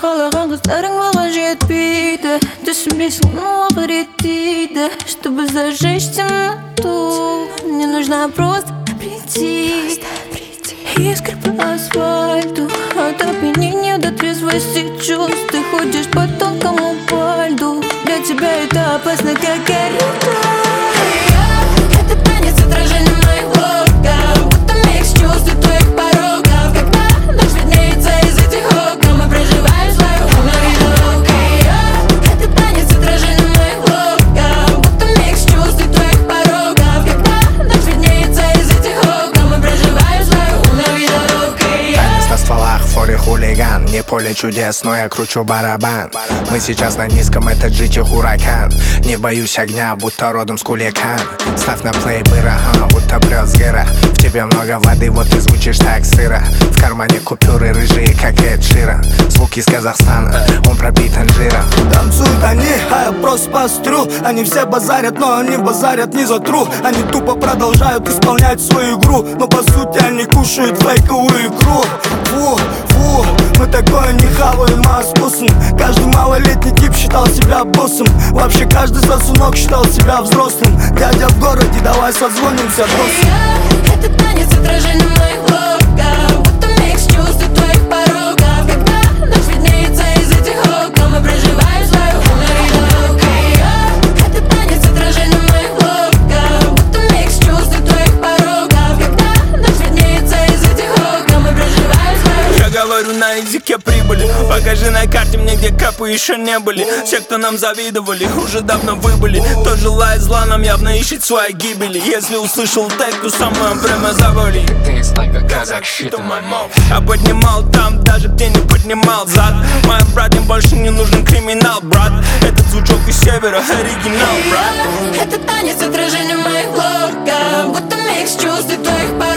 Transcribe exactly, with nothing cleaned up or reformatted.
қалаған қыздарың маған жетпейді. Түсінбейсің, уақыт реттейді. Чтобы зажечь темноту, мне нужно просто прийти искры по асфальту, от опьянения до трезвости чувств. Ты ходишь по тонкому по льду. Для тебя это опасно, как горилла. Это танец отражения моих локов, будто микс чувств и твоих порогов. Когда ночь виднеется из этих окон, мы проживаем свою ловушку. Это танец отражения моих локов, будто микс чувств и твоих порогов. Когда ночь виднеется из этих окон, мы проживаем свою ловушку. Танец на стволах, форе хулиган. Не поле чудес, но я кручу барабан. Мы сейчас на низком, это джи ти Huracan. Не боюсь огня, будто родом с Куликан. Ставь на плей быра, а, будто прет с гыра. В тебе много воды, вот ты звучишь так сыро. В кармане купюры рыжие, как Эд Ширан. Звук из Казахстана, он пропитан жиром. Танцуют они, а я просто пострю. Они все базарят, но они базарят не за тру. Они тупо продолжают исполнять свою игру, но по сути они кушают фейковую икру. Фу, фу, мы такое не хаваем, а вкусом. Каждый малолетний тип считал себя боссом. Вообще каждый сосунок считал себя взрослым. Дядя в городе, давай созвонимся, босс. Это танец отражения моих локов, будто микс чувств и твоих порогов. Когда ночь виднеется из этих окон, мы проживаем свою ловушку. Это танец отражения моих локов, будто микс чувств и твоих порогов. Когда ночь виднеется из этих окон, мы проживаем свою. Я говорю на языке прибыли. Покажи на карте мне, где капы еще не были. Все, кто нам завидовали, уже давно выбыли. Кто желает зла, нам явно ищет своей гибели. Если услышал тег, то со мной прямо завали. А поднимал там, даже где не поднимал зад. Моим братьям больше не нужен криминал, брат. Этот звучок из севера, оригинал, брат. Это танец отражения моих локов, будто микс чувств и твоих порогов.